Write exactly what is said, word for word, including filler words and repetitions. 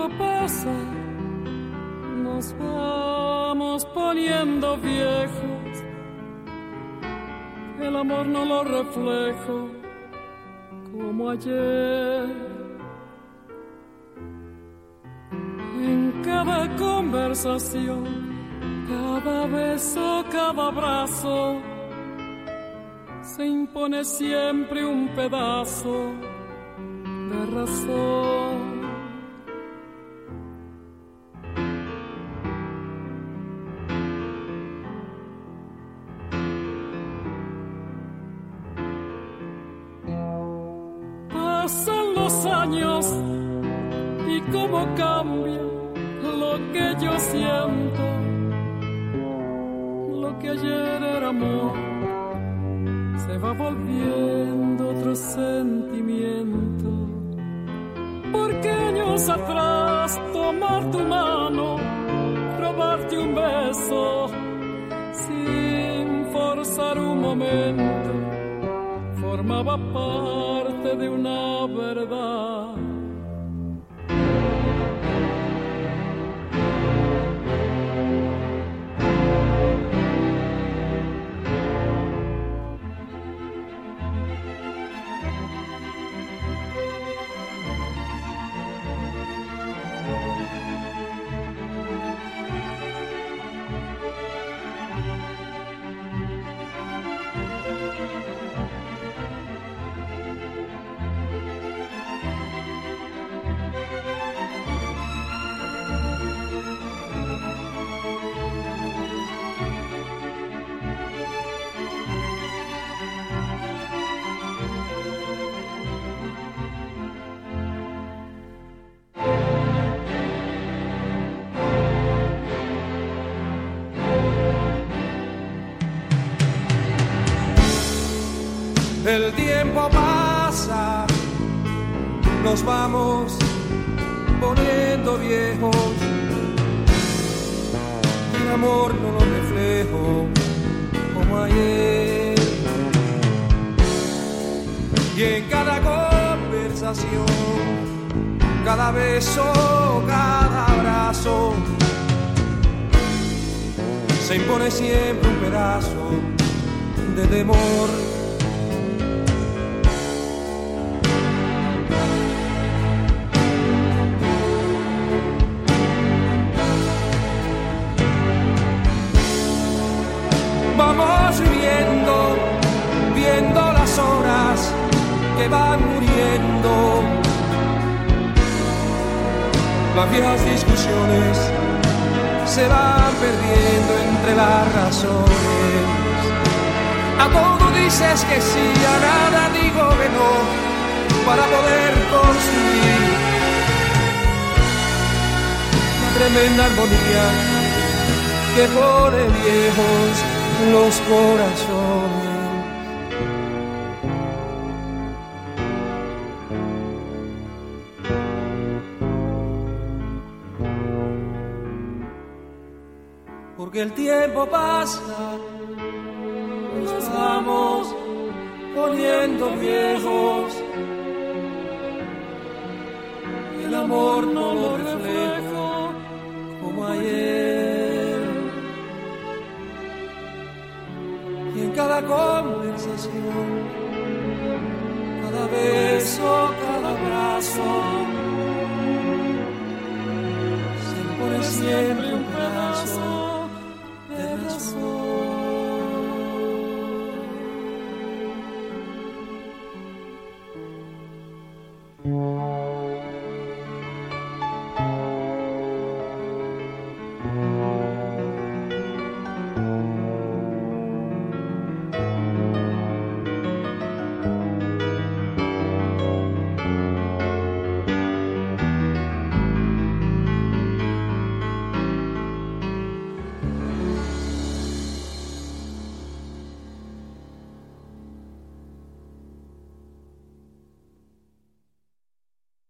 tiempo pasa, nos vamos poniendo viejos. El amor no lo reflejo como ayer. En cada conversación, cada beso, cada abrazo, se impone siempre un pedazo de razón. Pasan los años y cómo cambia lo que yo siento. Lo que ayer era amor se va volviendo otro sentimiento. Porque años atrás tomar tu mano, robarte un beso sin forzar un momento, formaba parte de una verdad. El tiempo pasa, nos vamos poniendo viejos. El amor no lo reflejo como ayer. Y en cada conversación, cada beso, cada abrazo, se impone siempre un pedazo de temor. Vamos viviendo, viendo las horas que van muriendo. Las viejas discusiones se van perdiendo entre las razones. A todo dices que sí, a nada digo que no, para poder construir una tremenda armonía que pone viejos los corazones. Porque el tiempo pasa, nos vamos poniendo viejos. El amor no lo reflejo como ayer. Y en cada conversación, cada beso, cada abrazo, se impone siempre un pedazo